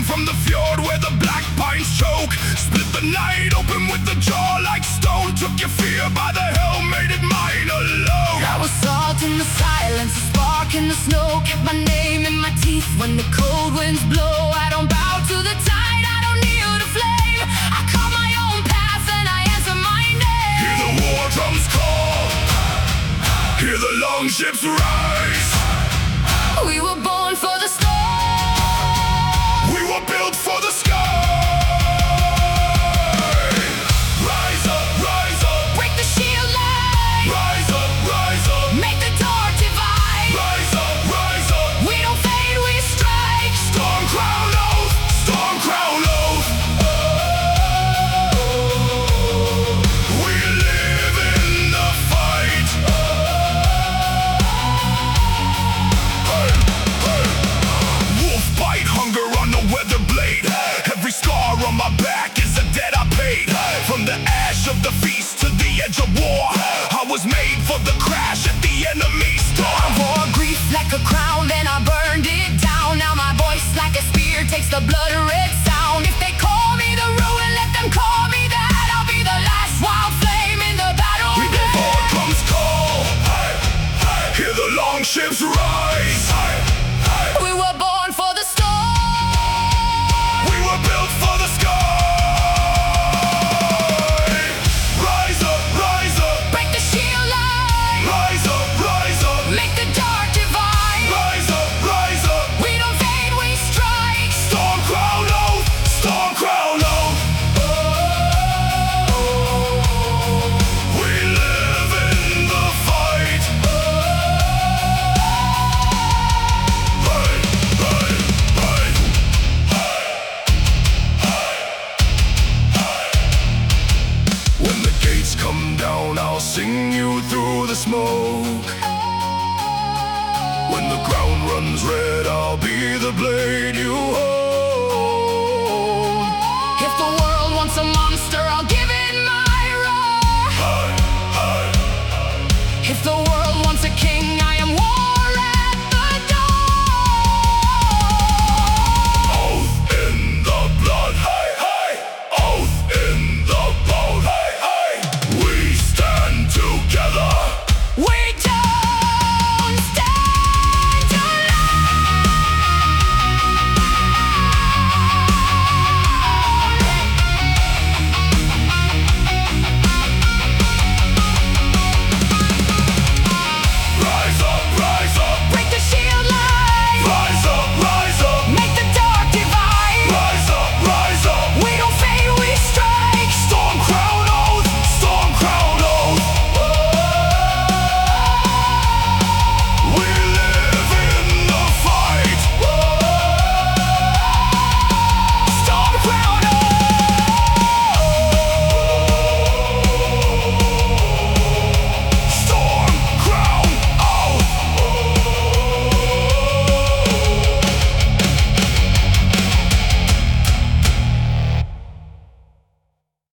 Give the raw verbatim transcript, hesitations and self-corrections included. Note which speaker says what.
Speaker 1: Come from the fjord where the black pines choke. Split the night open with the jaw like stone. Took your fear by the helm, made it mine alone.
Speaker 2: I was salt in the silence, a spark in the snow. Kept my name in my teeth when the cold winds blow. I don't bow to the tide, I don't kneel to flame. I carve my own path and I answer my name.
Speaker 1: Hear the war drums call, hear the longships rise.
Speaker 2: We were born for the storm.
Speaker 1: We were built for the sky. Rise up, rise up,
Speaker 2: Break the shield line.
Speaker 1: rise up, rise up,
Speaker 2: Make the dark divide.
Speaker 1: rise up, rise up.
Speaker 2: We don't fade, we strike.
Speaker 1: Storm crown oath, storm crown oath. We live in the fight. Hey, hey. Wolf bite, hunger on the weather blade. Every scar on my back is a debt I paid. From the ash of the feast to the edge of war, I was made for the crash at the enemy's
Speaker 2: I
Speaker 1: door.
Speaker 2: wore grief like a crown, then I burned it down. Now my voice like a spear takes the blood red sound. If they call me the ruin, let them call me that. I'll be the last wild flame in the battle.
Speaker 1: We before drums call, hear the longships rise.
Speaker 2: We were born for the storm.
Speaker 1: We were built for the sky. Rise up, rise up,
Speaker 2: Break the shield line.
Speaker 1: rise up, rise up,
Speaker 2: Make the dark divide.
Speaker 1: rise up, rise up.
Speaker 2: We don't fade, we strike.
Speaker 1: Storm crown oath, storm crown oath. We live in the fight. Hey, hey, hey, hey. When the gates come down, I'll sing you through the smoke. When the ground runs red, I'll be the blade.